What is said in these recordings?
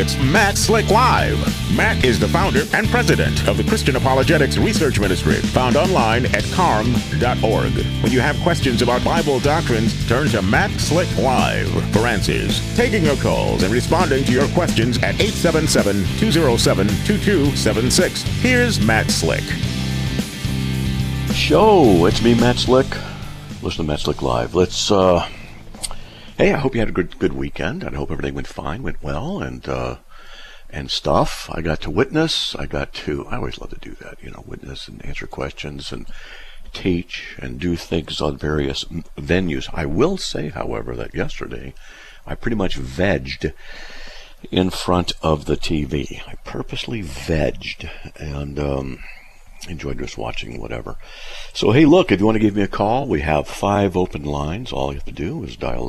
It's Matt Slick Live. Matt is the founder and president of the Christian Apologetics Research Ministry, found online at carm.org. When you have questions about Bible doctrines, turn to Matt Slick Live for answers. Taking your calls and responding to your questions at 877-207-2276. Here's Matt Slick. Show, it's me, Matt Slick. Listen to Matt Slick Live. Let's, hey, I hope you had a good weekend. I hope everything went fine, went well, and stuff. I got to witness. I always love to do that, witness and answer questions and teach and do things on various venues. I will say, however, that yesterday I pretty much vegged in front of the TV. I purposely vegged and enjoyed just watching whatever. So, hey, look, if you want to give me a call, we have 5 open lines. All you have to do is dial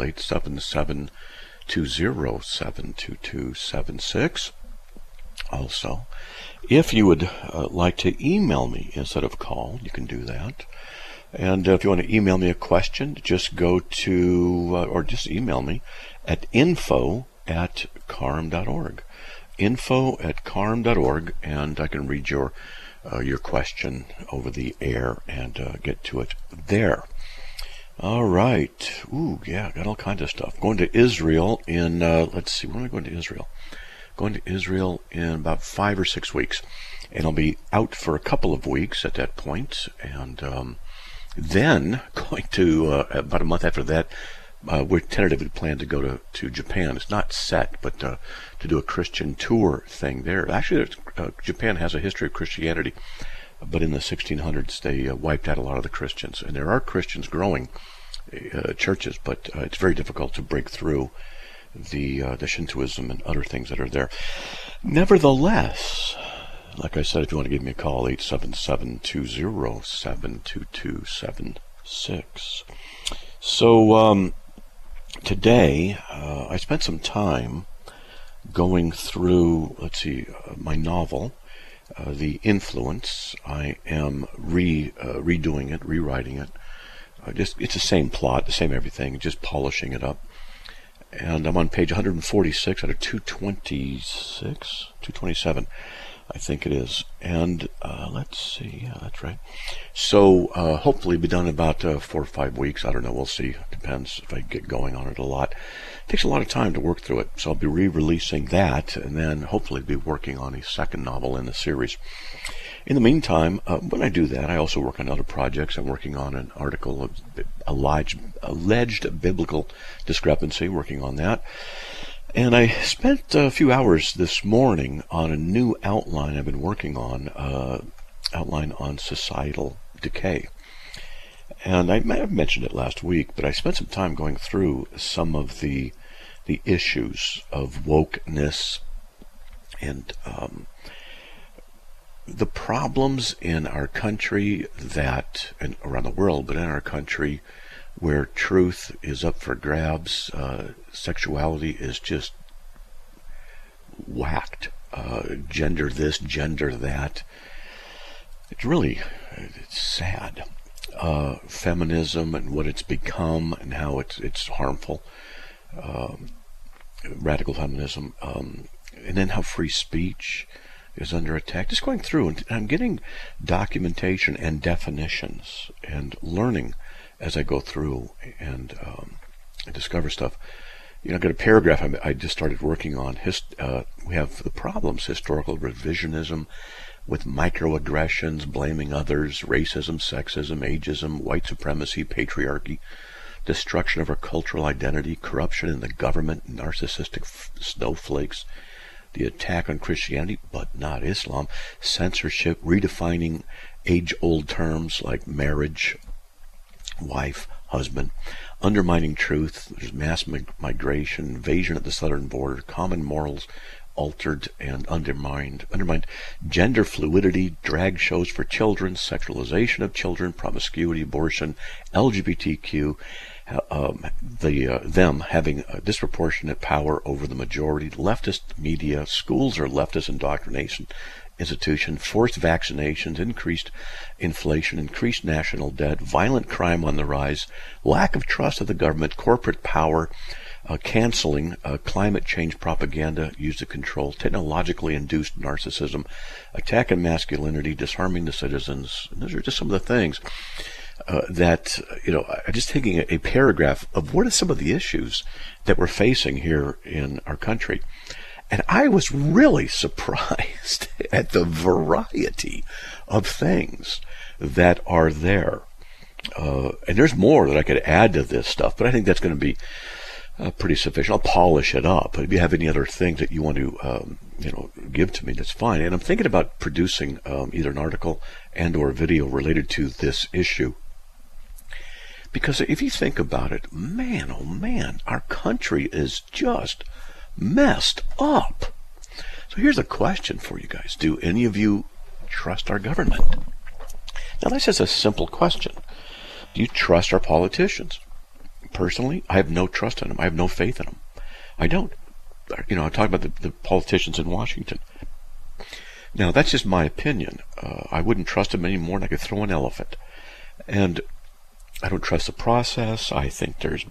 877-207-2276. Also, if you would like to email me instead of call, you can do that. And if you want to email me a question, just go to, or just email me at info@carm.org. info@carm.org, and I can read your question over the air and get to it there. All right. Ooh, yeah, got all kinds of stuff. Going to Israel in, let's see, when am I going to Israel? Going to Israel in about 5 or 6 weeks. And I'll be out for a couple of weeks at that point. And then going to, about a month after that, we're tentatively planned to go to Japan. It's not set, but to do a Christian tour thing there. Actually, Japan has a history of Christianity, but in the 1600s they wiped out a lot of the Christians, and there are Christians growing churches, but it's very difficult to break through the Shintoism and other things that are there. Nevertheless, like I said, if you want to give me a call, 877-207-2276. So today, I spent some time going through, my novel, The Influence. I am redoing it, rewriting it. It's the same plot, the same everything, just polishing it up. And I'm on page 146 out of 227, I think it is. And let's see, yeah, that's right. So hopefully be done in about 4 or 5 weeks. I don't know, we'll see. Depends if I get going on it a lot. It takes a lot of time to work through it. So I'll be re-releasing that, and then hopefully be working on a second novel in the series. In the meantime, when I do that, I also work on other projects. I'm working on an article of alleged biblical discrepancy, working on that. And I spent a few hours this morning on a new outline I've been working on, outline on societal decay. And I may have mentioned it last week, but I spent some time going through some of the issues of wokeness and the problems in our country and around the world, but in our country, where truth is up for grabs, sexuality is just whacked, gender this, gender that. It's sad. Feminism and what it's become and how it's harmful. Radical feminism, and then how free speech is under attack. Just going through, and I'm getting documentation and definitions and learning as I go through and discover stuff. I got a paragraph I just started working on. We have the problems: historical revisionism with microaggressions, blaming others, racism, sexism, ageism, white supremacy, patriarchy, destruction of our cultural identity, corruption in the government, narcissistic snowflakes, the attack on Christianity, but not Islam, censorship, redefining age-old terms like marriage, wife, husband, undermining truth, there's mass migration, invasion at the southern border, common morals altered and undermined, gender fluidity, drag shows for children, sexualization of children, promiscuity, abortion, LGBTQ, them having a disproportionate power over the majority, leftist media, schools are leftist indoctrination institution, forced vaccinations, increased inflation, increased national debt, violent crime on the rise, lack of trust of the government, corporate power, canceling climate change propaganda used to control, technologically induced narcissism, attack on masculinity, disarming the citizens. And those are just some of the things that, I'm just taking a paragraph of what are some of the issues that we're facing here in our country. And I was really surprised at the variety of things that are there. And there's more that I could add to this stuff, but I think that's going to be pretty sufficient. I'll polish it up. If you have any other things that you want to, give to me, that's fine. And I'm thinking about producing either an article and or video related to this issue. Because if you think about it, man, oh man, our country is just messed up. So here's a question for you guys. Do any of you trust our government? Now that's just a simple question. Do you trust our politicians? Personally, I have no trust in them. I have no faith in them. I don't. I'm talking about the politicians in Washington. Now, that's just my opinion. I wouldn't trust them any more than I could throw an elephant. And I don't trust the process. I think there's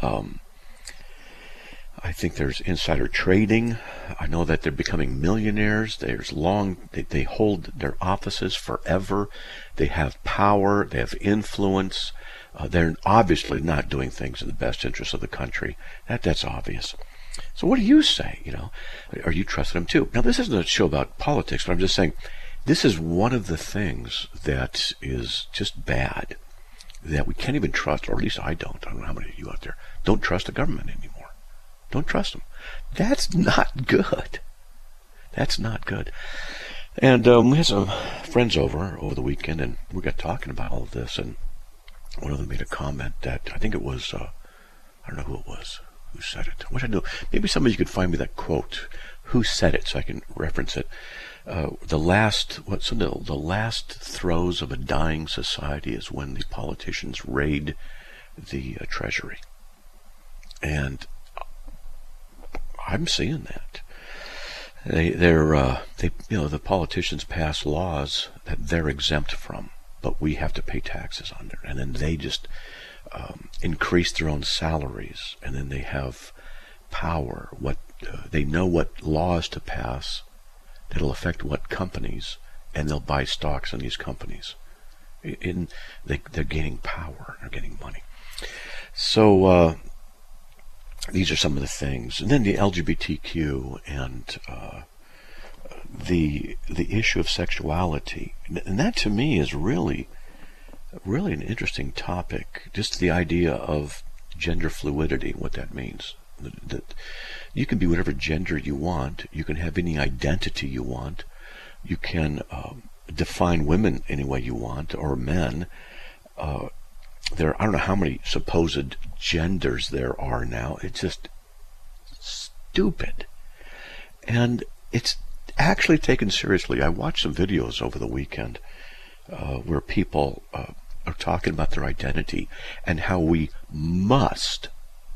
insider trading. I know that they're becoming millionaires. They hold their offices forever. They have power. They have influence. They're obviously not doing things in the best interest of the country. That's obvious. So what do you say? Are you trusting them too? Now, this isn't a show about politics, but I'm just saying this is one of the things that is just bad, that we can't even trust, or at least I don't. I don't know how many of you out there don't trust the government anymore. Don't trust them. That's not good. That's not good. And we had some friends over the weekend, and we got talking about all of this, and one of them made a comment that I think it was, I don't know who it was, who said it. I wish I knew. Maybe somebody could find me that quote. Who said it so I can reference it. The last throes of a dying society is when the politicians raid the treasury. And I'm seeing that. The politicians pass laws that they're exempt from, but we have to pay taxes on there, and then they just increase their own salaries, and then they have power. They know what laws to pass that'll affect what companies, and they'll buy stocks in these companies. They're gaining power, they're getting money. So these are some of the things, and then the LGBTQ and the issue of sexuality, and that to me is really an interesting topic. Just the idea of gender fluidity, what that means. That you can be whatever gender you want. You can have any identity you want. You can define women any way you want, or men. I don't know how many supposed genders there are now. It's just stupid. And it's actually taken seriously. I watched some videos over the weekend where people are talking about their identity and how we must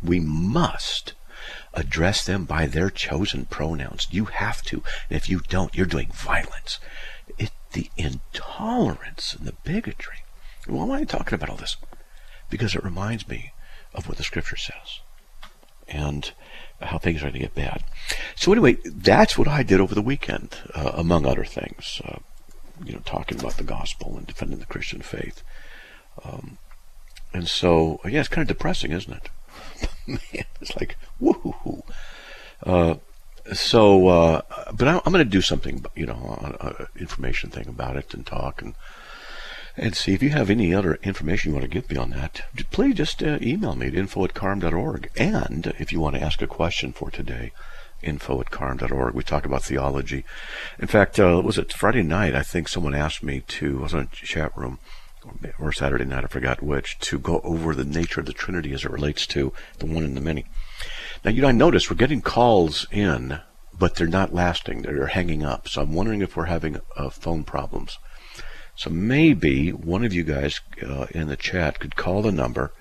address them by their chosen pronouns. You have to. And if you don't, you're doing violence. The intolerance and the bigotry. Why am I talking about all this? Because it reminds me of what the scripture says and how things are going to get bad. So anyway, that's what I did over the weekend, among other things. Talking about the gospel and defending the Christian faith. And so, yeah, it's kind of depressing, isn't it? Man, it's like, woohoo. But I'm going to do something, an information thing about it and talk and see if you have any other information you want to give me on that. Please just email me at info@carm.org. And if you want to ask a question for today, info@carm.org. We talk about theology. In fact, was it Friday night? I think someone asked me I was in a chat room, or Saturday night, I forgot which, to go over the nature of the Trinity as it relates to the one and the many. Now, I noticed we're getting calls in, but they're not lasting. They're hanging up. So I'm wondering if we're having phone problems. So maybe one of you guys in the chat could call the number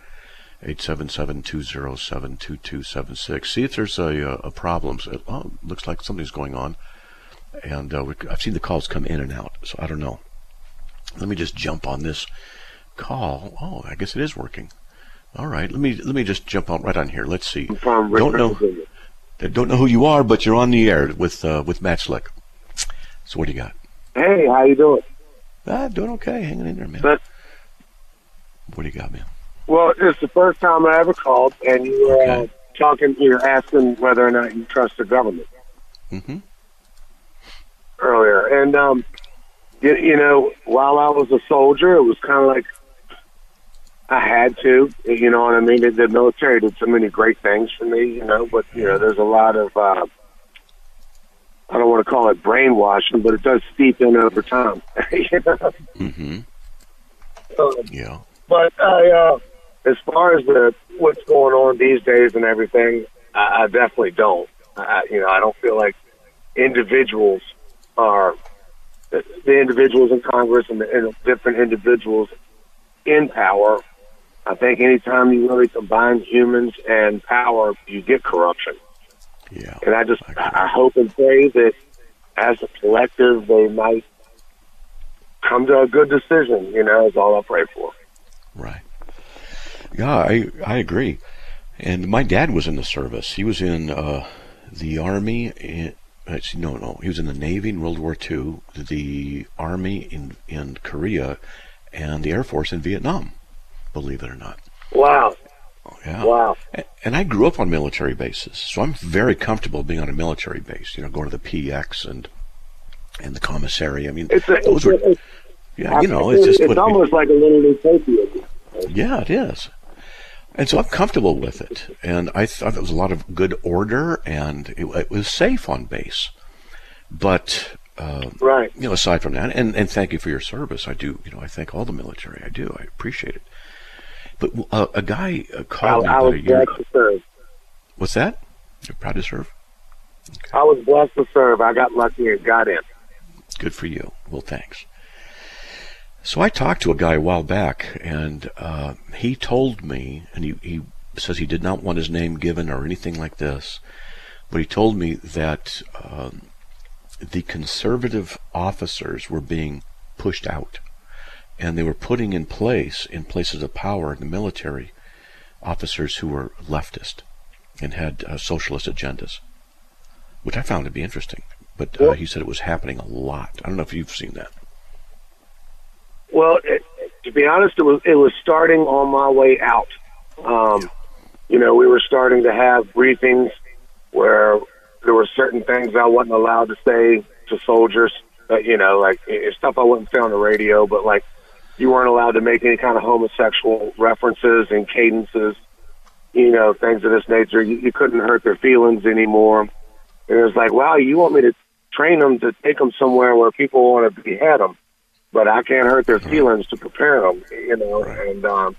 877-207-2276. See if there's a problem. It looks like something's going on. And I've seen the calls come in and out, so I don't know. Let me just jump on this call. Oh, I guess it is working. All right. Let me just jump out right on here. Let's see. I'm from Richmond, Virginia. Don't know who you are, but you're on the air with Matt Slick. So what do you got? Hey, how you doing? Doing okay. Hanging in there, man. What do you got, man? Well, it's the first time I ever called, and you were you're asking whether or not you trust the government. Mm-hmm. Earlier. And, you know, while I was a soldier, it was kind of like I had to, you know what I mean? The military did so many great things for me, you know, but, you know, there's a lot of, I don't want to call it brainwashing, but it does seep in over time. You know? Mm-hmm. Yeah. But as far as what's going on these days and everything, I definitely don't. You know, I don't feel like individuals are the individuals in Congress and the different individuals in power. I think anytime you really combine humans and power, you get corruption. Yeah. And I hope and pray that as a collective, they might come to a good decision, you know, is all I pray for. Right. Yeah, I agree. And my dad was in the service. He was in the Army. He was in the Navy in World War II, the Army in Korea, and the Air Force in Vietnam, believe it or not. Wow. Yeah. Wow. And I grew up on military bases, so I'm very comfortable being on a military base, you know, going to the PX and the commissary. I mean, it's almost like a little utopia. Yeah, it is. And so I'm comfortable with it. And I thought there was a lot of good order, and it was safe on base. But, right. You know, aside from that, and thank you for your service. I do, you know, I thank all the military. I do. I appreciate it. But a guy called me about a year ago. I was blessed to serve. What's that? You're proud to serve? Okay. I was blessed to serve. I got lucky and got in. Good for you. Well, thanks. So I talked to a guy a while back, and he told me, and he says he did not want his name given or anything like this, but he told me that the conservative officers were being pushed out, and they were putting in places of power in the military, officers who were leftist and had socialist agendas, which I found to be interesting. But he said it was happening a lot. I don't know if you've seen that. Well, to be honest, it was starting on my way out. You know, we were starting to have briefings where there were certain things I wasn't allowed to say to soldiers. You know, like stuff I wouldn't say on the radio, but like you weren't allowed to make any kind of homosexual references and cadences. You know, things of this nature. You couldn't hurt their feelings anymore. And it was like, wow, you want me to train them to take them somewhere where people want to behead them, but I can't hurt their feelings to prepare them, you know. And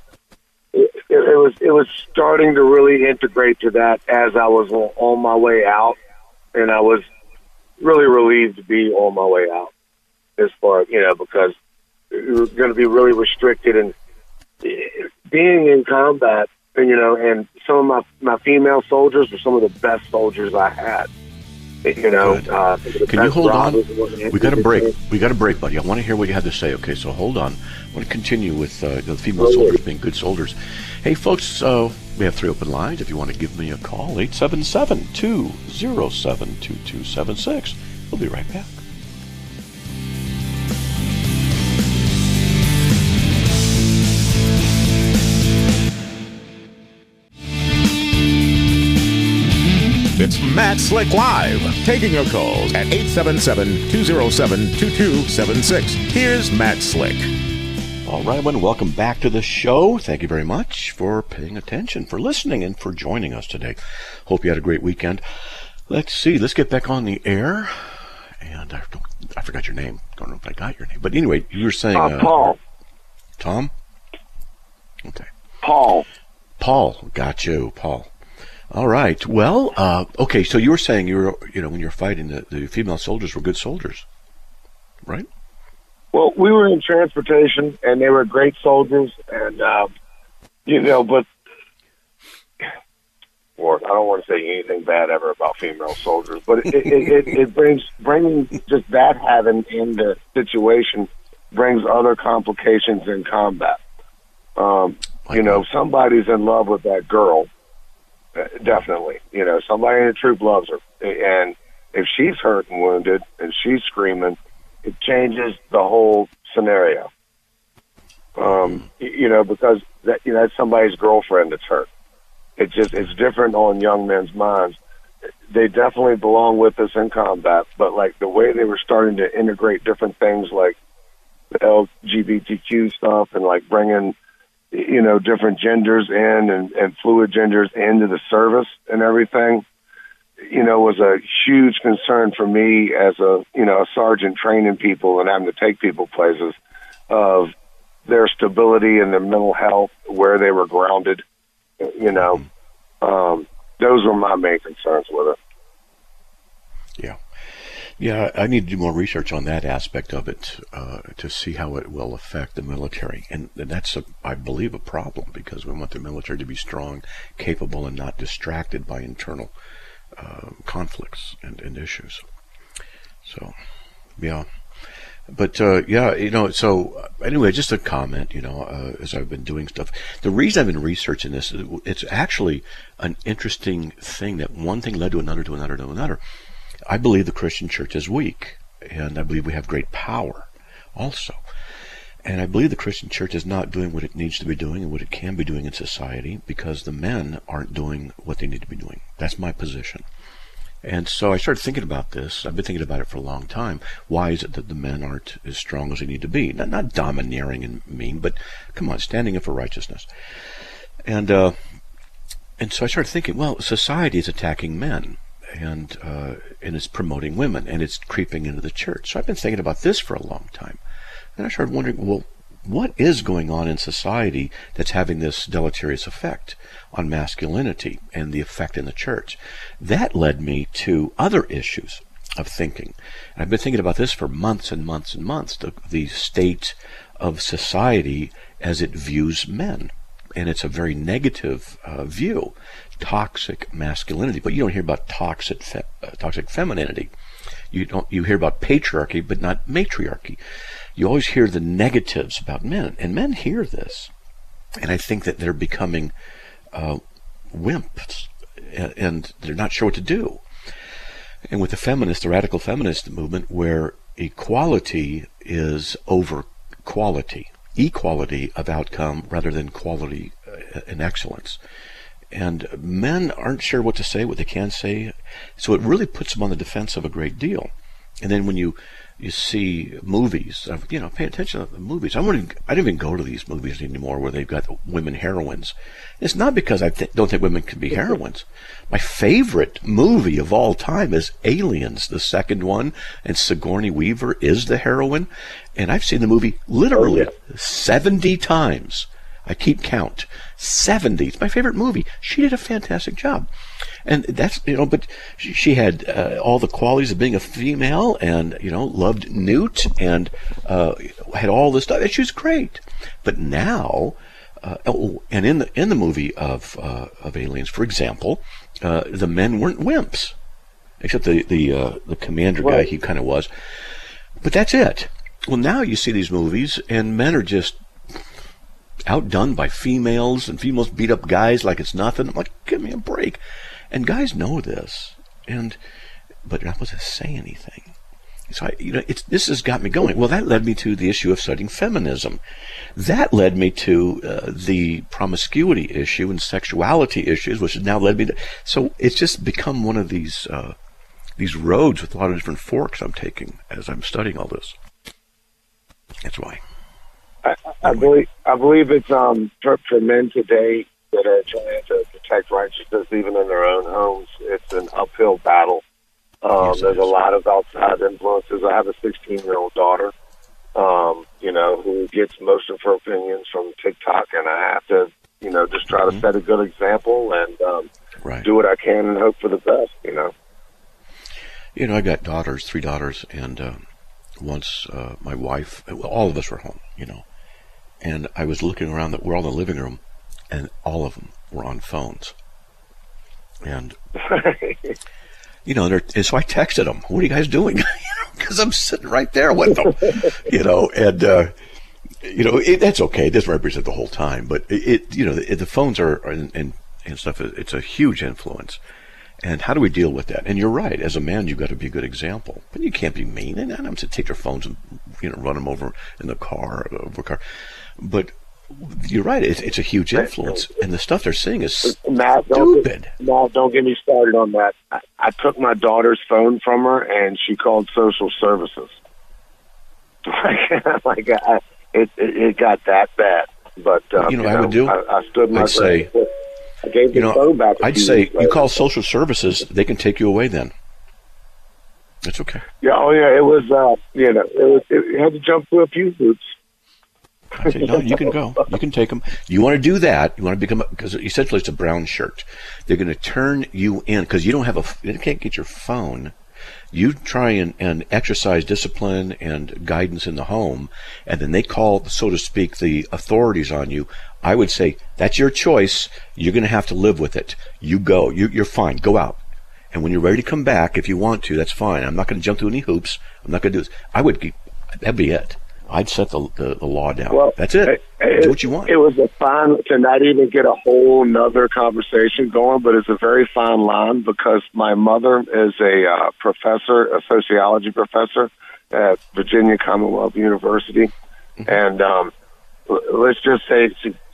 it was starting to really integrate to that as I was on my way out, and I was really relieved to be on my way out as far, you know, because we were going to be really restricted. And being in combat, you know, and some of my female soldiers were some of the best soldiers I had. You know, can you hold on? We got a break, buddy. I want to hear what you had to say. Okay, so hold on. I want to continue with the female soldiers being good soldiers. Hey, folks, we have 3 open lines. If you want to give me a call, 877-207-2276. We'll be right back. It's Matt Slick Live, taking your calls at 877-207-2276. Here's Matt Slick. All right, everyone, welcome back to the show. Thank you very much for paying attention, for listening, and for joining us today. Hope you had a great weekend. Let's see, let's get back on the air. And I forgot your name. Don't know if I got your name. But anyway, you were saying... Paul. Tom? Okay. Paul. Got you, Paul. All right. Well, okay. So you were saying when you're fighting, the female soldiers were good soldiers, right? Well, we were in transportation, and they were great soldiers, and you know, but or I don't want to say anything bad ever about female soldiers, but it bringing just that having in the situation brings other complications in combat. Somebody's in love with that girl, definitely. Somebody in the troop loves her. And if she's hurt and wounded and she's screaming, it changes the whole scenario. Because that's somebody's girlfriend that's hurt. It's different on young men's minds. They definitely belong with us in combat, but like the way they were starting to integrate different things like the LGBTQ stuff and like bringing, different genders in and fluid genders into the service and everything, was a huge concern for me as a sergeant training people and having to take people places of their stability and their mental health, where they were grounded, those were my main concerns with it. Yeah, I need to do more research on that aspect of it to see how it will affect the military. And that's, I believe, a problem, because we want the military to be strong, capable, and not distracted by internal conflicts and issues. So, yeah. But, so anyway, just a comment, as I've been doing stuff. The reason I've been researching this, it's actually an interesting thing that one thing led to another, to another, to another. I believe the Christian church is weak, and I believe we have great power also. And I believe the Christian church is not doing what it needs to be doing and what it can be doing in society, because the men aren't doing what they need to be doing. That's my position. And so I started thinking about this. I've been thinking about it for a long time. Why is it that the men aren't as strong as they need to be? Not domineering and mean, but come on, standing up for righteousness. And so I started thinking, well, society is attacking men, and it's promoting women, and it's creeping into the church. So I've been thinking about this for a long time. And I started wondering, well, what is going on in society that's having this deleterious effect on masculinity and the effect in the church? That led me to other issues of thinking. And I've been thinking about this for months and months and months, the state of society as it views men. And it's a very negative view, toxic masculinity. But you don't hear about toxic femininity. You hear about patriarchy, but not matriarchy. You always hear the negatives about men, and men hear this, and I think that they're becoming wimps, and they're not sure what to do. And with the radical feminist movement, where equality is over quality, equality of outcome rather than quality and excellence. And men aren't sure what to say, what they can say, so it really puts them on the defensive a great deal. And then when you see movies, pay attention to the movies. I don't even go to these movies anymore where they've got women heroines. It's not because I don't think women can be heroines. My favorite movie of all time is Aliens, the second one, and Sigourney Weaver is the heroine. And I've seen the movie literally 70 times. I keep count. 70. It's my favorite movie. She did a fantastic job. And that's, but she had all the qualities of being a female and, loved Newt and had all this stuff. And she was great. But now, and in the movie of Aliens, for example, the men weren't wimps. Except the commander guy, he kind of was. But that's it. Well, now you see these movies and men are just outdone by females, and females beat up guys like it's nothing. I'm like, give me a break. And guys know this, but they're not supposed to say anything. So this has got me going. Well, that led me to the issue of studying feminism. That led me to the promiscuity issue and sexuality issues, which has now led me to. So it's just become one of these roads with a lot of different forks I'm taking as I'm studying all this. That's why. I believe it's for men today that are trying to protect righteousness even in their own homes. It's an uphill battle. Yes, there's a lot of outside influences. I have a 16-year-old daughter, who gets most of her opinions from TikTok, and I have to, just try to set a good example and do what I can and hope for the best. I got 3 daughters, and once my wife, all of us were home, and I was looking around, we're all in the living room, and all of them were on phones. And, and so I texted them, what are you guys doing? Because I'm sitting right there with them, That's okay. It doesn't represent the whole time, but the phones are and stuff. It's a huge influence. And how do we deal with that? And you're right. As a man, you've got to be a good example. But you can't be mean. And I'm to take their phones and run them over in the car, But you're right. It's a huge influence, and the stuff they're saying is stupid. Don't get me started on that. I took my daughter's phone from her, and she called social services. It got that bad. But I would do. I stood my ground. I gave the phone back. I'd say you call social services; they can take you away. Then that's okay. Yeah. Oh, yeah. It was. It had to jump through a few hoops. I say, no, you can go. You can take them. You want to do that? You want to become because essentially it's a brown shirt. They're going to turn you in because you can't get your phone. You try and exercise discipline and guidance in the home, and then they call, so to speak, the authorities on you. I would say, that's your choice. You're going to have to live with it. You go. You're fine. Go out. And when you're ready to come back, if you want to, that's fine. I'm not going to jump through any hoops. I'm not going to do this. That'd be it. I'd set the law down. Well, that's it. Do what you want. It was a fine, to not even get a whole nother conversation going, but it's a very fine line because my mother is a sociology professor at Virginia Commonwealth University. Mm-hmm. And let's just say,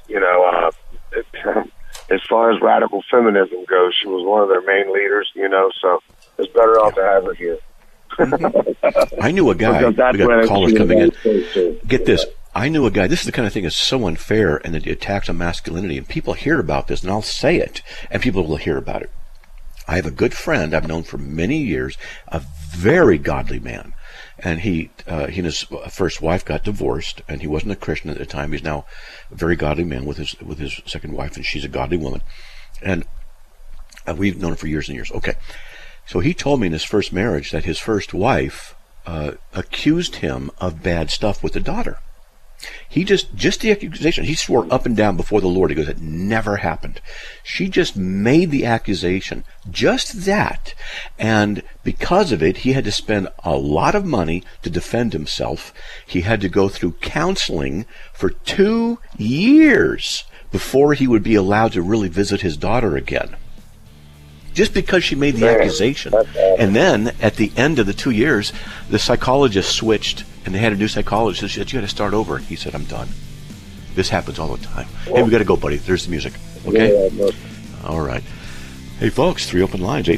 as far as radical feminism goes, she was one of their main leaders, so it's better off to have her here. Mm-hmm. I knew a guy. We got callers coming in. Get this. I knew a guy. This is the kind of thing that's so unfair, and it attacks on masculinity. And people hear about this, and I'll say it, and people will hear about it. I have a good friend I've known for many years, a very godly man, and he and his first wife got divorced, and he wasn't a Christian at the time. He's now a very godly man with his second wife, and she's a godly woman, and we've known him for years and years. Okay. So he told me in his first marriage that his first wife accused him of bad stuff with the daughter. He just the accusation. He swore up and down before the Lord. He goes, it never happened. She just made the accusation, just that. And because of it, he had to spend a lot of money to defend himself. He had to go through counseling for 2 years before he would be allowed to really visit his daughter again. Just because she made the accusation. And then, at the end of the 2 years, the psychologist switched, and they had a new psychologist. She said, you got to start over. He said, I'm done. This happens all the time. Hey, we got to go, buddy. There's the music. Okay? All right. Hey, folks, 3 open lines,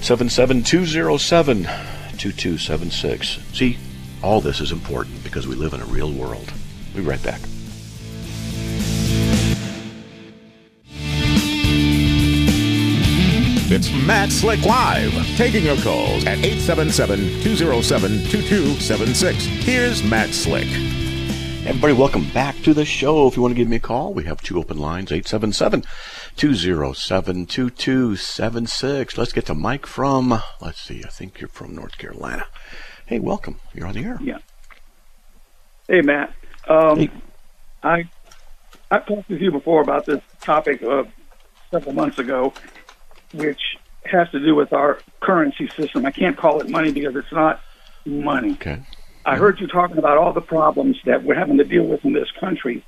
877-207-2276. See, all this is important because we live in a real world. We'll be right back. It's Matt Slick Live, taking your calls at 877-207-2276. Here's Matt Slick. Everybody, welcome back to the show. If you want to give me a call, we have 2 open lines, 877-207-2276. Let's get to Mike from, I think you're from North Carolina. Hey, welcome. You're on the air. Yeah. Hey, Matt. I've talked with you before about this topic several months ago, which has to do with our currency system. I can't call it money because it's not money. Okay. I heard you talking about all the problems that we're having to deal with in this country.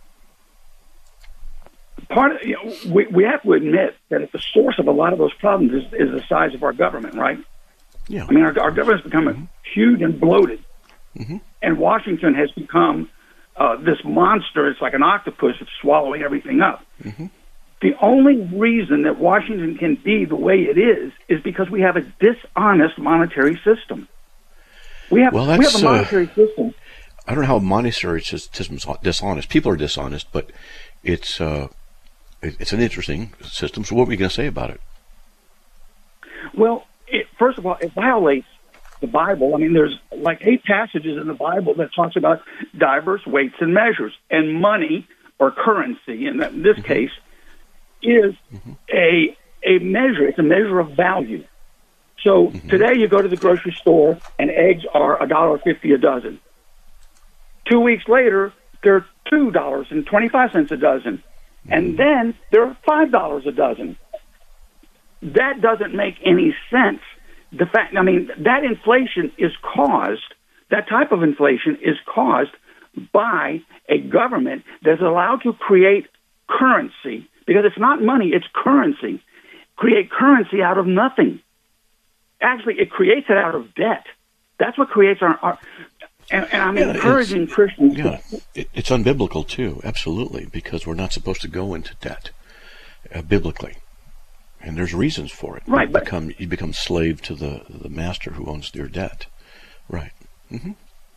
We have to admit that at the source of a lot of those problems is the size of our government, right? Yeah. I mean, our government's become huge and bloated. Mm-hmm. And Washington has become this monster. It's like an octopus that's swallowing everything up. Mm-hmm. The only reason that Washington can be the way it is because we have a dishonest monetary system. We have a monetary system. I don't know how a monetary system is dishonest. People are dishonest, but it's an interesting system. So what were you going to say about it? Well, first of all, it violates the Bible. I mean, there's like 8 passages in the Bible that talks about diverse weights and measures, and money or currency in this case is a measure. It's a measure of value. So today you go to the grocery store and eggs are $1.50 a dozen. 2 weeks later, they're $2.25 a dozen. And then they're $5 a dozen. That doesn't make any sense. That inflation is caused, that type of inflation is caused by a government that's allowed to create currency, because it's not money, it's currency. Create currency out of nothing. Actually, it creates it out of debt. That's what creates our and I'm encouraging Christians. Yeah, it's unbiblical too, absolutely, because we're not supposed to go into debt biblically. And there's reasons for it. Right, You become slave to the master who owns your debt. Right. Mm-hmm.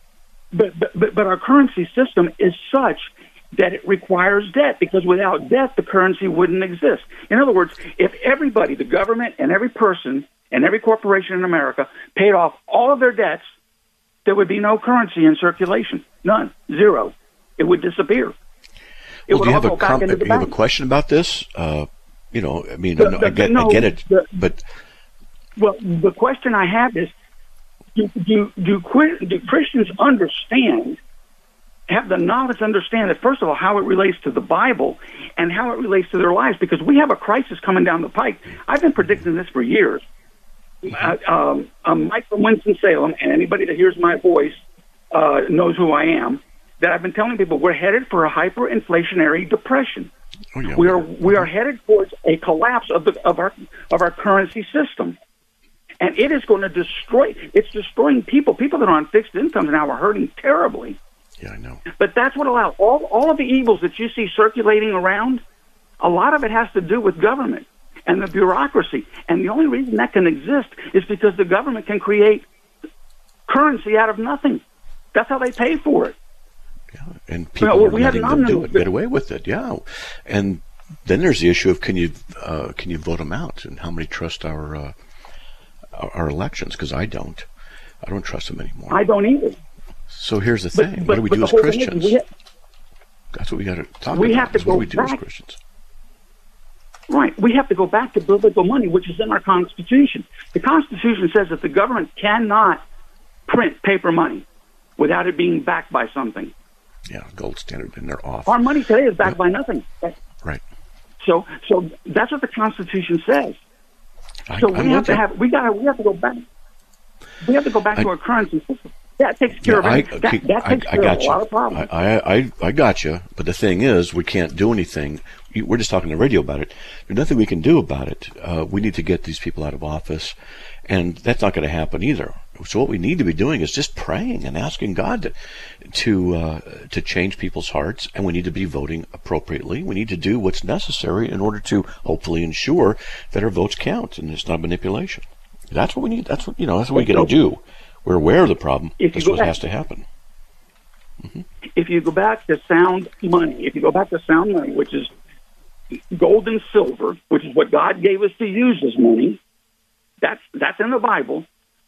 But our currency system is such that it requires debt, because without debt, the currency wouldn't exist. In other words, if everybody, the government and every person and every corporation in America, paid off all of their debts, there would be no currency in circulation. None. Zero. It would disappear. It would all go back into the bank. You have a question about this? I get it, but... Well, the question I have is, do Christians understand, have the knowledge to understand that, first of all, how it relates to the Bible and how it relates to their lives? Because we have a crisis coming down the pike. I've been predicting this for years. I'm Mike from Winston-Salem, and anybody that hears my voice knows who I am, that I've been telling people we're headed for a hyperinflationary depression. Oh, yeah. We are headed towards a collapse of our currency system. And it is going to it's destroying people. People that are on fixed incomes now are hurting terribly. Yeah, I know. But that's what allows all of the evils that you see circulating around. A lot of it has to do with government and the bureaucracy. And the only reason that can exist is because the government can create currency out of nothing. That's how they pay for it. Yeah, and people are letting them do it, get away with it. Yeah, and then there's the issue of can you vote them out, and how many trust our elections? Because I don't trust them anymore. I don't either. So here's the thing: what do we do as Christians? That's what we got to talk about. What do we do as Christians? Right. We have to go back to biblical money, which is in our Constitution. The Constitution says that the government cannot print paper money without it being backed by something. Yeah, gold standard, and they're off. Our money today is backed by nothing. Right. So that's what the Constitution says. So we have to go back. We have to go back to our currency system. That takes care of it. That takes care of a lot of problems. I got you. But the thing is, we can't do anything. We're just talking on the radio about it. There's nothing we can do about it. We need to get these people out of office, and that's not going to happen either. So what we need to be doing is just praying and asking God to change people's hearts, and we need to be voting appropriately. We need to do what's necessary in order to hopefully ensure that our votes count and it's not manipulation. That's what we need. That's what we got to do. We're aware of the problem. That's what has to happen. Mm-hmm. If you go back to sound money, which is gold and silver, which is what God gave us to use as money, that's in the Bible.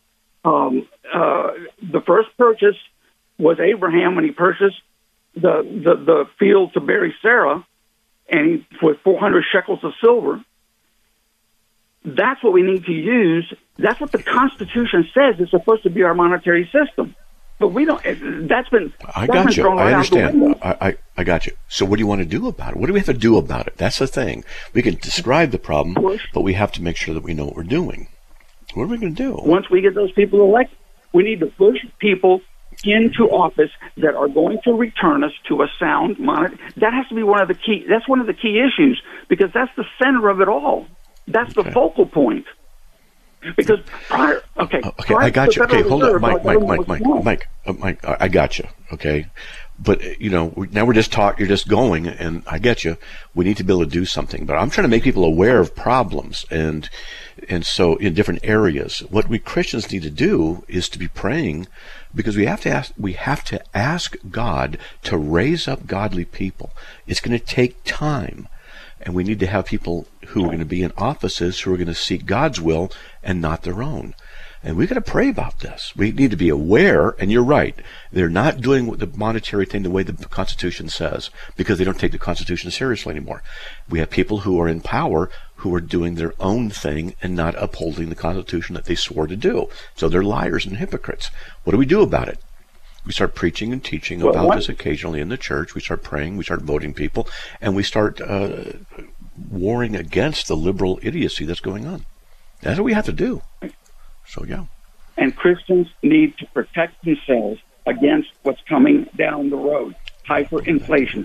The first purchase was Abraham when he purchased the field to bury Sarah, and with 400 shekels of silver. That's what we need to use. That's what the Constitution says is supposed to be our monetary system. But we don't. I got you. I understand. I got you. So what do you want to do about it? What do we have to do about it? That's the thing. We can describe the problem, but we have to make sure that we know what we're doing. What are we going to do? Once we get those people elected, we need to push people into office that are going to return us to a sound monetary. That has to be one of the key. That's one of the key issues, because that's the center of it all. That's the focal point. Because prior, I got you. Okay, hold on, Mike. I got you. Okay, but now we're just talking. You're just going, and I get you. We need to be able to do something. But I'm trying to make people aware of problems, and so in different areas, what we Christians need to do is to be praying, because we have to ask God to raise up godly people. It's going to take time. And we need to have people who are going to be in offices who are going to seek God's will and not their own. And we've got to pray about this. We need to be aware, and you're right, they're not doing the monetary thing the way the Constitution says, because they don't take the Constitution seriously anymore. We have people who are in power who are doing their own thing and not upholding the Constitution that they swore to do. So they're liars and hypocrites. What do we do about it? We start preaching and teaching about this occasionally in the church. We start praying. We start voting people. And we start warring against the liberal idiocy that's going on. That's what we have to do. So, yeah. And Christians need to protect themselves against what's coming down the road, hyperinflation,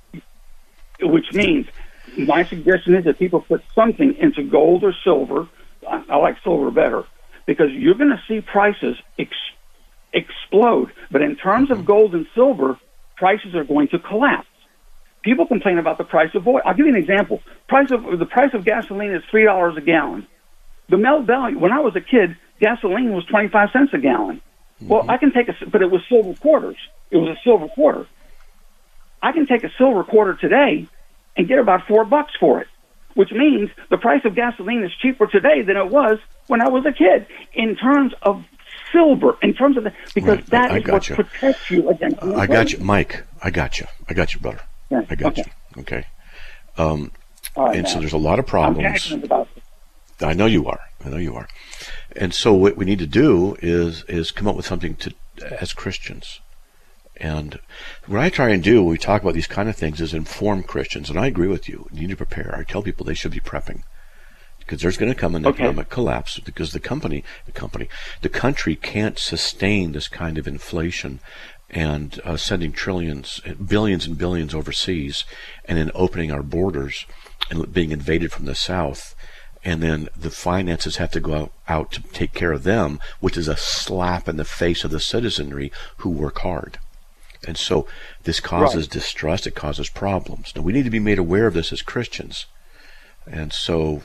which means my suggestion is that people put something into gold or silver. I like silver better because you're going to see prices explode. But in terms of gold and silver, prices are going to collapse. People complain about the price of oil. I'll give you an example. The price of gasoline is $3 a gallon. The melt value, when I was a kid, gasoline was 25 cents a gallon. Well, I can take but it was silver quarters. It was a silver quarter. I can take a silver quarter today and get about $4 for it, which means the price of gasoline is cheaper today than it was when I was a kid. In terms of silver, because that is what protects you against inflation. I got you, Mike. I got you, brother. Yeah. I got you. Okay. Right, and so there's a lot of problems. I'm passionate about this. I know you are. And so what we need to do is come up with something as Christians. And what I try and do when we talk about these kind of things is inform Christians. And I agree with you. You need to prepare. I tell people they should be prepping. Because there's going to come an economic collapse because the country can't sustain this kind of inflation and sending billions and billions overseas, and then opening our borders and being invaded from the south, and then the finances have to go out to take care of them, which is a slap in the face of the citizenry who work hard. And so this causes distrust, it causes problems. Now we need to be made aware of this as Christians. And so,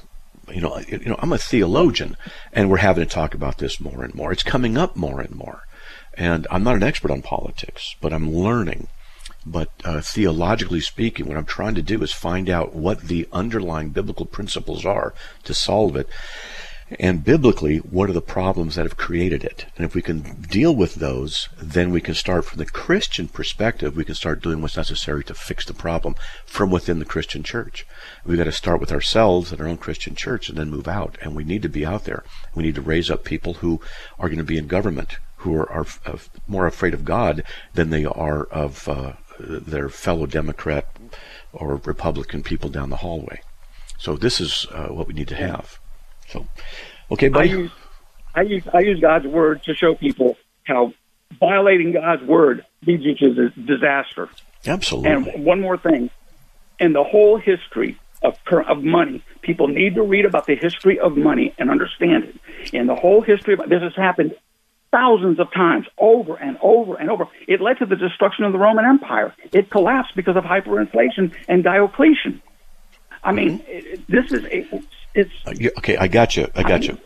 I'm a theologian, and we're having to talk about this more and more. It's coming up more and more. And I'm not an expert on politics, but I'm learning. But theologically speaking, what I'm trying to do is find out what the underlying biblical principles are to solve it. And biblically, what are the problems that have created it? And if we can deal with those, then we can start from the Christian perspective. We can start doing what's necessary to fix the problem from within the Christian church. We've got to start with ourselves and our own Christian church and then move out. And we need to be out there. We need to raise up people who are going to be in government, who are more afraid of God than they are of their fellow Democrat or Republican people down the hallway. So this is what we need to have. So, okay, buddy. I use God's word to show people how violating God's word leads you to disaster. Absolutely. And one more thing, in the whole history of money, people need to read about the history of money and understand it. In the whole history, this has happened thousands of times, over and over and over. It led to the destruction of the Roman Empire. It collapsed because of hyperinflation and Diocletian. I mean, this is it's. Okay, I got you.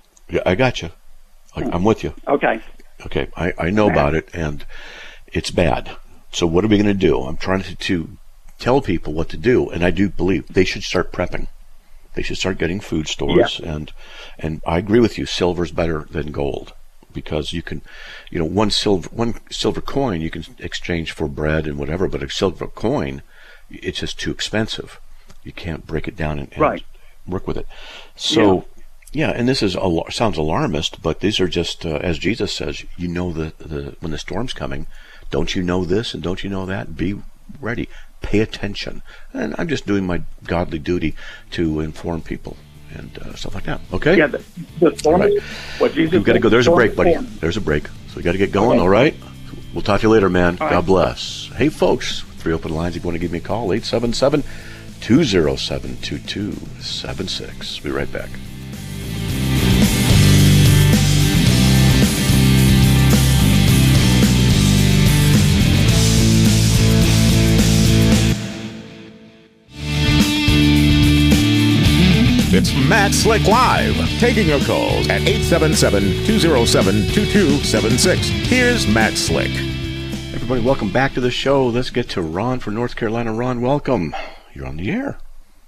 I'm with you. Okay. Okay, I know about it, and it's bad. So what are we going to do? I'm trying to tell people what to do, and I do believe they should start prepping. They should start getting food stores, and I agree with you. Silver's better than gold. Because you can, one silver coin you can exchange for bread and whatever, but a silver coin, it's just too expensive. You can't break it down and work with it. So, and this sounds alarmist, but these are just as Jesus says. When the storm's coming, don't you know this and don't you know that? Be ready. Pay attention. And I'm just doing my godly duty to inform people. And stuff like that. Okay? Yeah, the storm is what Jesus We've got to go. There's a break, buddy. Storm. There's a break. So we got to get going, all right? We'll talk to you later, man. All God right. bless. Hey, folks, 3 open lines if you want to give me a call, 877-207-2276. Be right back. It's Matt Slick Live, taking your calls at 877-207-2276. Here's Matt Slick. Everybody, welcome back to the show. Let's get to Ron from North Carolina. Ron, welcome. You're on the air.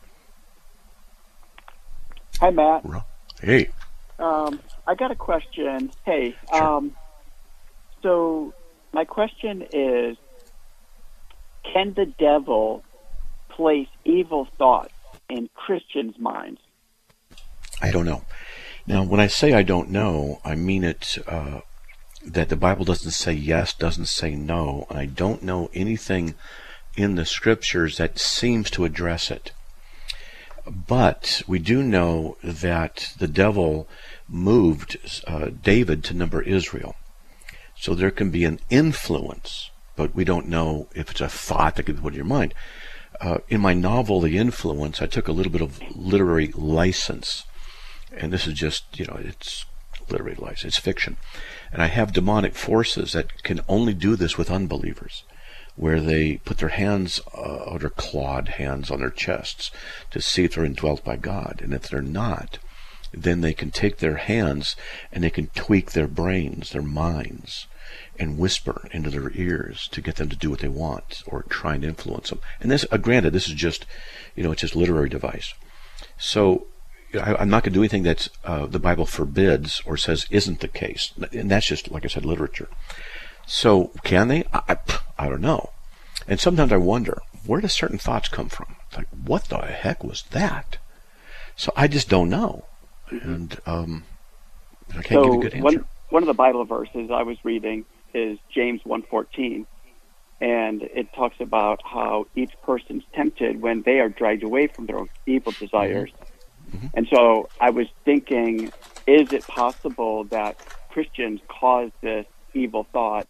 Hi, Matt. Hey. I got a question. Hey, Sure. So my question is, can the devil place evil thoughts in Christians' minds? I don't know. Now, when I say I don't know, I mean it that the Bible doesn't say yes, doesn't say no, and I don't know anything in the Scriptures that seems to address it. But we do know that the devil moved David to number Israel. So there can be an influence, but we don't know if it's a thought that could be put in your mind. In my novel, The Influence, I took a little bit of literary license. And this is just, it's literary license. It's fiction. And I have demonic forces that can only do this with unbelievers, where they put their hands, or their clawed hands on their chests to see if they're indwelt by God. And if they're not, then they can take their hands and they can tweak their brains, their minds, and whisper into their ears to get them to do what they want or try and influence them. And this, granted, this is just, it's just literary device. So I'm not going to do anything that the Bible forbids or says isn't the case. And that's just, like I said, literature. So can they? I don't know. And sometimes I wonder, where do certain thoughts come from? It's like, what the heck was that? So I just don't know. And I can't give you a good answer. One of the Bible verses I was reading is James 1:14, and it talks about how each person's tempted when they are dragged away from their own evil desires. Mm-hmm. And so I was thinking, is it possible that Christians cause this evil thought,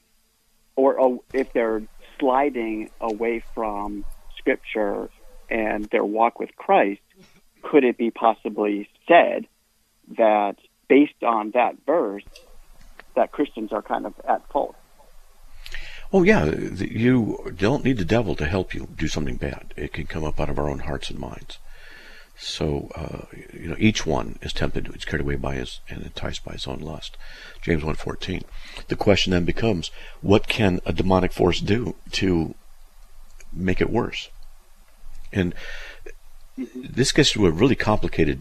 or if they're sliding away from Scripture and their walk with Christ, could it be possibly said that based on that verse, that Christians are kind of at fault? Oh, yeah. You don't need the devil to help you do something bad. It can come up out of our own hearts and minds. So, each one is tempted, is carried away by and enticed by his own lust. James 1:14. The question then becomes, what can a demonic force do to make it worse? And this gets to a really complicated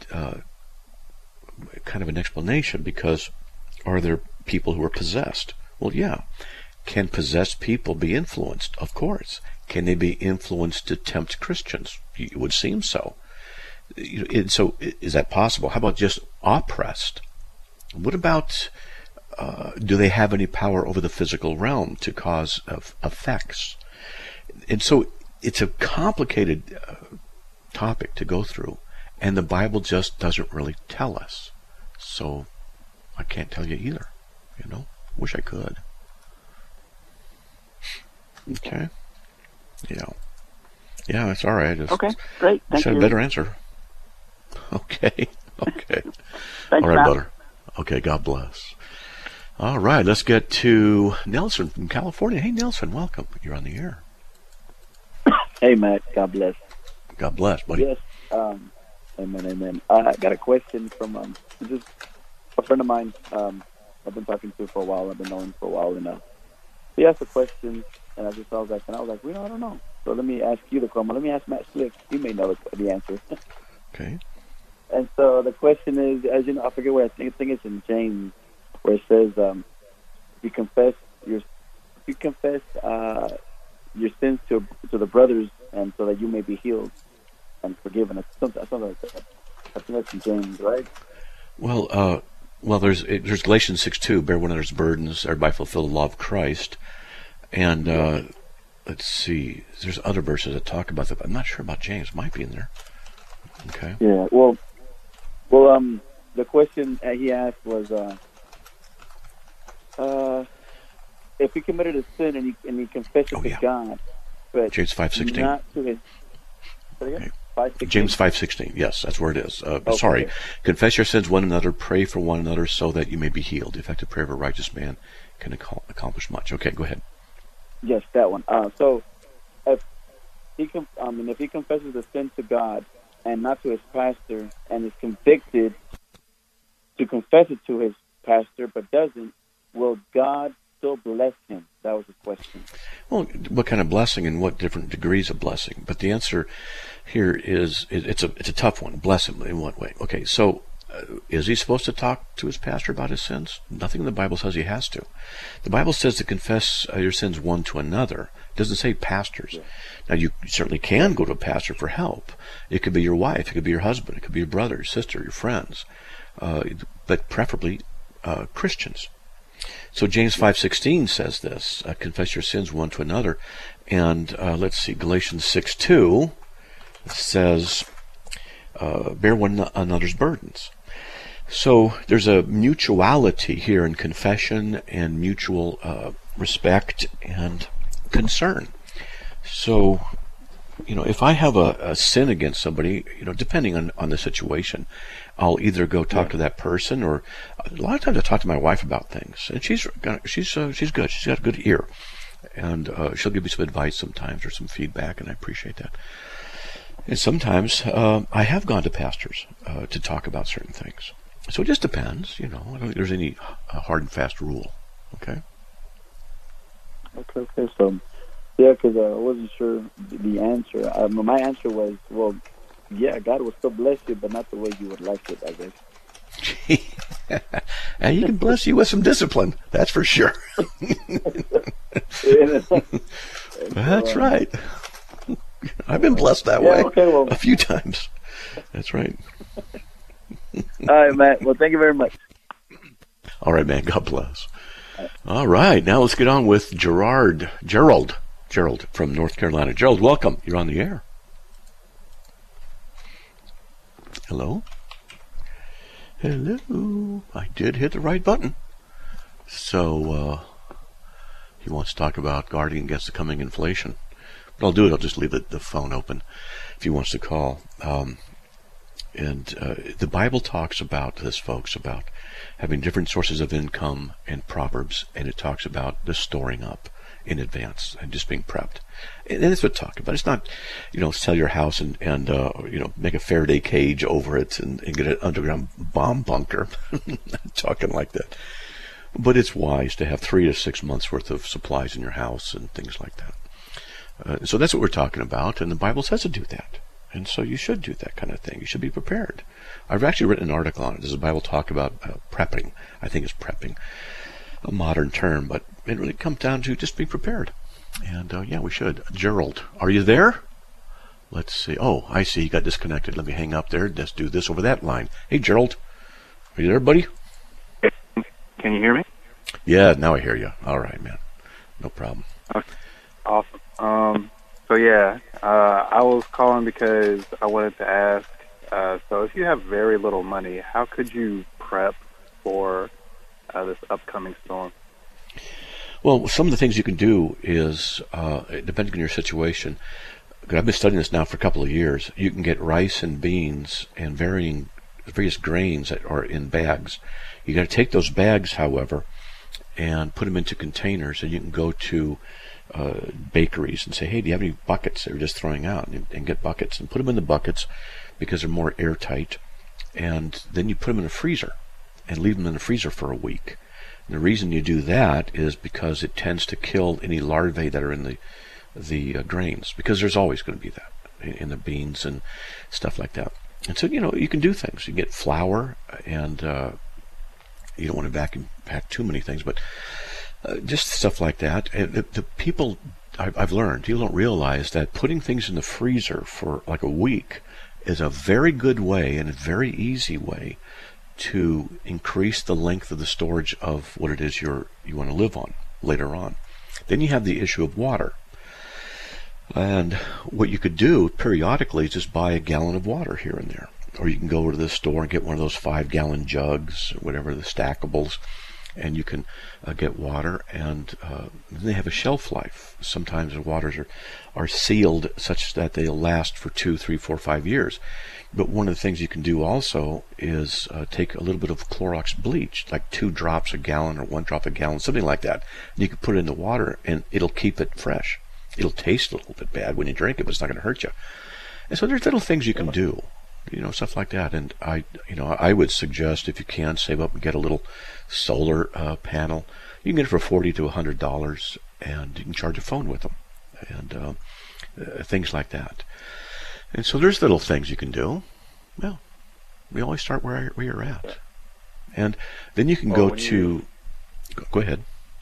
kind of an explanation, because are there people who are possessed? Well, yeah. Can possessed people be influenced? Of course. Can they be influenced to tempt Christians? It would seem so. And so, is that possible? How about just oppressed? What about, do they have any power over the physical realm to cause effects? And so, it's a complicated topic to go through, and the Bible just doesn't really tell us. So, I can't tell you either. Wish I could. Okay. Yeah, that's all right. Okay, great. Thank you. A better answer. Okay. Thanks, all right, Matt. brother. Okay, God bless. All right, let's get to Nelson from California. Hey, Nelson, welcome. You're on the air. Hey, Matt. God bless. God bless, buddy. Yes. Amen. I got a question from just a friend of mine. I've been talking to for a while. I've been knowing for a while, and he asked a question, and I was like, I don't know. So let me ask you the question. Let me ask Matt Slick. He may know the answer. Okay. And so the question is, as you know, I forget where I think it's in James, where it says, if you confess your sins to the brothers, and so that you may be healed and forgiven. Something like that. I think that's in James, right? Well, there's Galatians 6:2. Bear one another's burdens, thereby fulfill the law of Christ. And let's see, there's other verses that talk about that. I'm not sure about James. Might be in there. Okay. Yeah. Well. The question he asked was, if he committed a sin and he confessed it to God, but James 5:16. Not to his. Okay. 5:16? James 5:16. Yes, that's where it is. Okay. Sorry. Confess your sins one another, pray for one another, so that you may be healed. The effective prayer of a righteous man can accomplish much. Okay, go ahead. Yes, that one. So, if he confesses the sin to God and not to his pastor, and is convicted to confess it to his pastor, but doesn't, will God still bless him? That was the question. Well, what kind of blessing and what different degrees of blessing? But the answer here is it's a tough one. Bless him in what way? Okay, so is he supposed to talk to his pastor about his sins? Nothing in the Bible says he has to. The Bible says to confess your sins one to another. It doesn't say pastors. Yeah. Now, you certainly can go to a pastor for help. It could be your wife. It could be your husband. It could be your brother, your sister, your friends. But preferably Christians. So James 5:16 says this, confess your sins one to another. And let's see, Galatians 6:2 says, bear one another's burdens. So there's a mutuality here in confession and mutual respect and concern. So, if I have a sin against somebody, depending on the situation, I'll either go talk to that person, or a lot of times I talk to my wife about things, and she's good. She's got a good ear, and she'll give me some advice sometimes or some feedback, and I appreciate that. And sometimes I have gone to pastors to talk about certain things. So it just depends. I don't think there's any hard and fast rule. Okay. Okay. So, yeah, because I wasn't sure the answer. My answer was, well, yeah, God will still bless you, but not the way you would like it, I guess. And He can bless you with some discipline. That's for sure. That's right. I've been blessed that way a few times. That's right. All right, Matt. Well, thank you very much. All right, man. God bless. All right. Now let's get on with Gerald from North Carolina. Gerald, welcome. You're on the air. Hello? Hello. I did hit the right button. So, he wants to talk about guarding against the coming inflation. But I'll do it. I'll just leave the phone open if he wants to call. And the Bible talks about this, folks, about having different sources of income in Proverbs, and it talks about the storing up in advance and just being prepped. And that's what it's talking about. It's not, sell your house and make a Faraday cage over it and get an underground bomb bunker. Not talking like that. But it's wise to have 3 to 6 months worth of supplies in your house and things like that. So that's what we're talking about, and the Bible says to do that. And so you should do that kind of thing. You should be prepared. I've actually written an article on it. Does the Bible talk about prepping? I think it's prepping, a modern term, but it really comes down to just be prepared. And yeah, we should. Gerald, are you there? Let's see. Oh, I see. He got disconnected. Let me hang up there. Let's do this over that line. Hey, Gerald, are you there, buddy? Can you hear me? Yeah, now I hear you. All right, man. No problem. Okay. Awesome. So yeah, I was calling because I wanted to ask, so if you have very little money, how could you prep for this upcoming storm? Well, some of the things you can do is, depending on your situation, because I've been studying this now for a couple of years, you can get rice and beans and various grains that are in bags. You got to take those bags, however, and put them into containers, and you can go to bakeries and say, hey, do you have any buckets that you're just throwing out, and get buckets and put them in the buckets because they're more airtight, and then you put them in a freezer and leave them in the freezer for a week. And the reason you do that is because it tends to kill any larvae that are in the grains, because there's always going to be that in the beans and stuff like that. And so you can do things. You get flour, and you don't want to vacuum pack too many things, but just stuff like that. And the people, I've learned, people don't realize that putting things in the freezer for like a week is a very good way and a very easy way to increase the length of the storage of what it is you want to live on later on. Then you have the issue of water. And what you could do periodically is just buy a gallon of water here and there. Or you can go over to the store and get one of those 5-gallon jugs, whatever, the stackables, and you can get water, and they have a shelf life. Sometimes the waters are sealed such that they'll last for 2, 3, 4, 5 years. But one of the things you can do also is take a little bit of Clorox bleach, like 2 drops a gallon or 1 drop a gallon, something like that. And you can put it in the water, and it'll keep it fresh. It'll taste a little bit bad when you drink it, but it's not going to hurt you. And so there's little things you can do, stuff like that. And I would suggest, if you can, save up and get a little solar panel. You can get it for $40 to $100, and you can charge a phone with them, and things like that. And so there's little things you can do. Well, we always start where you're at, and then you can go ahead.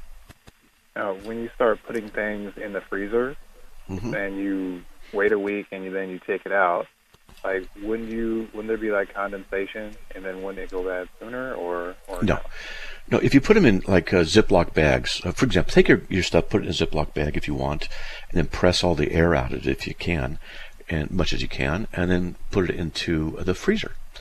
When you start putting things in the freezer, and you wait a week, and then you take it out, like, wouldn't there be like condensation, and then wouldn't it go bad sooner, or no? No, if you put them in like Ziploc bags, for example, take your stuff, put it in a Ziploc bag if you want, and then press all the air out of it if you can, and much as you can, and then put it into the freezer.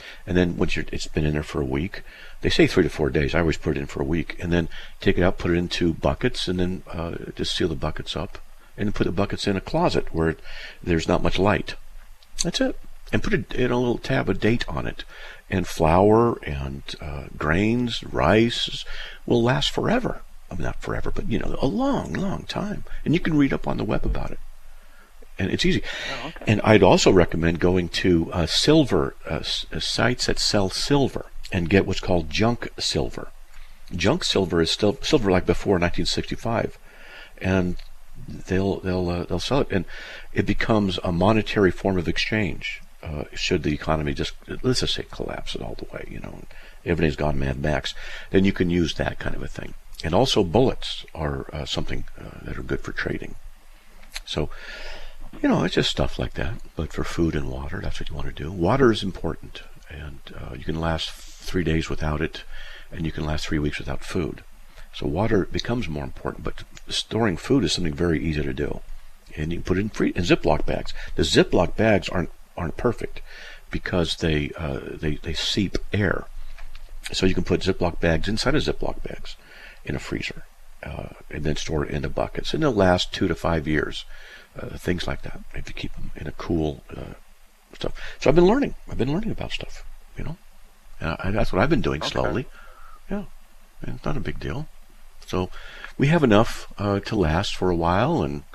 And then once it's been in there for a week, they say 3 to 4 days. I always put it in for a week, and then take it out, put it into buckets, and then just seal the buckets up, and then put the buckets in a closet where there's not much light. That's it. And put it in a little tab, a date on it. And flour and grains, rice will last forever. I mean, not forever, but a long, long time. And you can read up on the web about it. And it's easy. Oh, okay. And I'd also recommend going to silver sites that sell silver and get what's called junk silver. Junk silver is still silver like before 1965, and they'll sell it, and it becomes a monetary form of exchange. Should the economy just, let's just say, collapse it all the way, everything's gone Mad Max, then you can use that kind of a thing. And also bullets are something that are good for trading. So, it's just stuff like that. But for food and water, that's what you want to do. Water is important, and you can last 3 days without it, and you can last 3 weeks without food. So water becomes more important, but storing food is something very easy to do. And you can put it in Ziploc bags. The Ziploc bags aren't perfect because they seep air. So you can put Ziploc bags inside of Ziploc bags in a freezer, and then store it into buckets, and they'll last 2 to 5 years. Things like that, if you keep them in a cool stuff. So I've been learning about stuff, and that's what I've been doing slowly. Yeah, and it's not a big deal. So we have enough to last for a while, and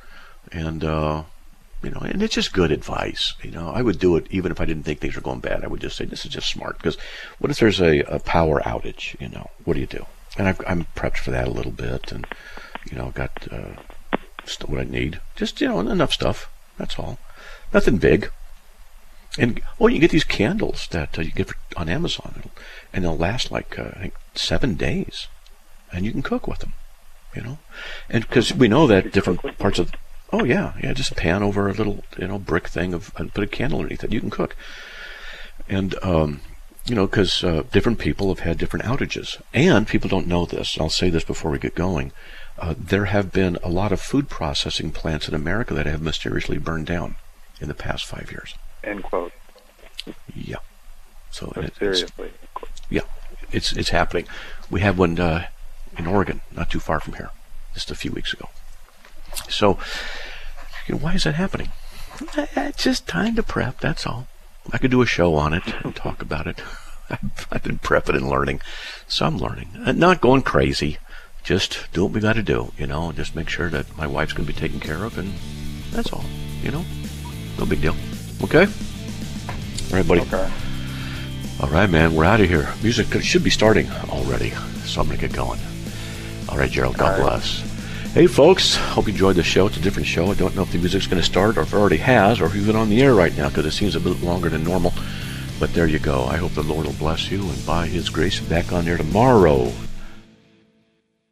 and it's just good advice. I would do it even if I didn't think things were going bad. I would just say this is just smart, because what if there's a power outage? What do you do? And I'm prepped for that a little bit, and got what I need. Just enough stuff. That's all. Nothing big. And you can get these candles that you get on Amazon, and they'll last like I think 7 days, and you can cook with them. And because we know that different parts of just a pan over a little brick thing and put a candle underneath it. You can cook. And because different people have had different outages, and people don't know this. I'll say this before we get going. There have been a lot of food processing plants in America that have mysteriously burned down in the past 5 years. End quote. Yeah. So seriously. It's happening. We had one in Oregon, not too far from here, just a few weeks ago. So, why is that happening? It's just time to prep, that's all. I could do a show on it and talk about it. I've been prepping and learning. So I'm learning. Not going crazy. Just do what we got to do, and just make sure that my wife's going to be taken care of, and that's all, No big deal. Okay? All right, buddy. Okay. All right, man, we're out of here. Music should be starting already, so I'm going to get going. All right, Gerald, God bless. Hey, folks, hope you enjoyed the show. It's a different show. I don't know if the music's going to start, or if it already has, or if you've been on the air right now, because it seems a bit longer than normal. But there you go. I hope the Lord will bless you, and by His grace, back on there tomorrow.